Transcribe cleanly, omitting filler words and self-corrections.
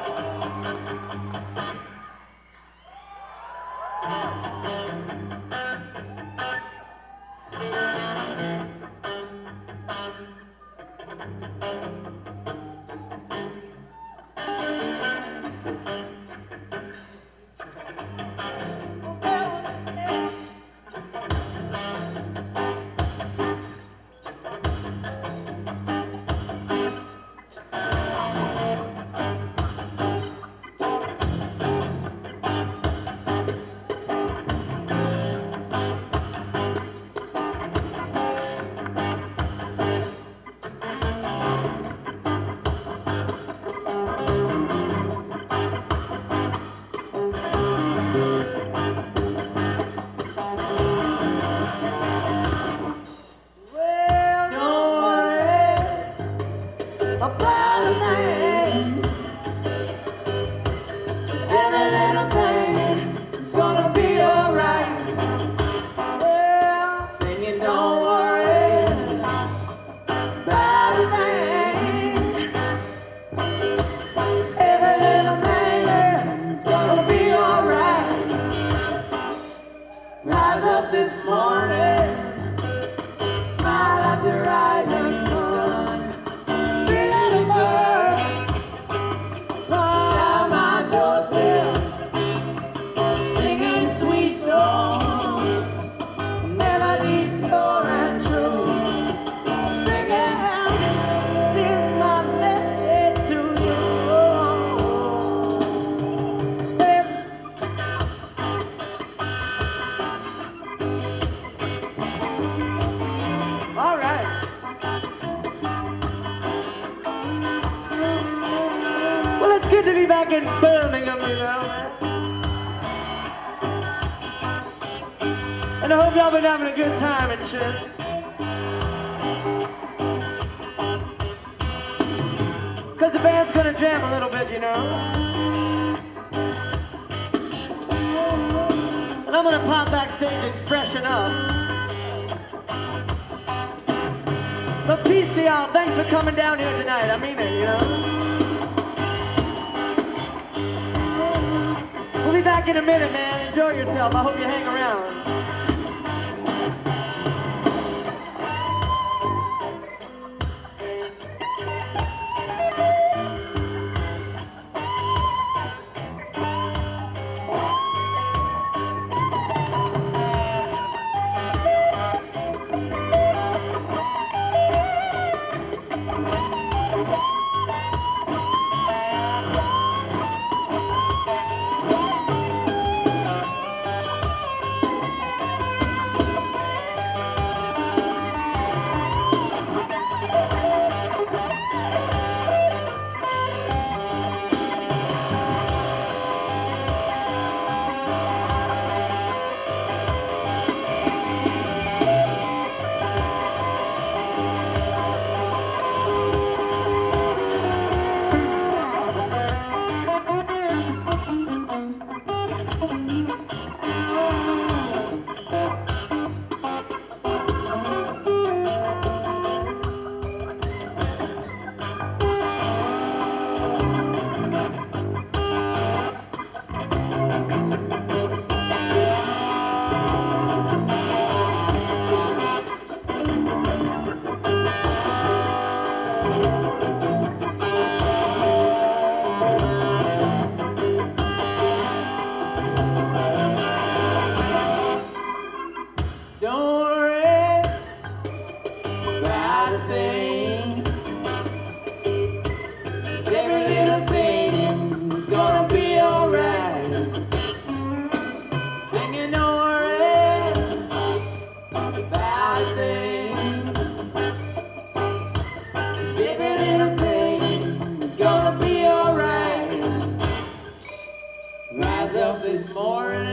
This morning, smile at the rising sun. Three little birds sound my doorstep, singing sweet songs, melodies pure and true. Singing, this is my message to you. All right. Well, it's good to be back in Birmingham, you know. And I hope y'all been having a good time and shit. Cause the band's gonna jam a little bit, you know. And I'm gonna pop backstage and freshen up. But peace to y'all. Thanks for coming down here tonight. I mean it, you know. We'll be back in a minute, man. Enjoy yourself. I hope you hang around. Rise up this morning.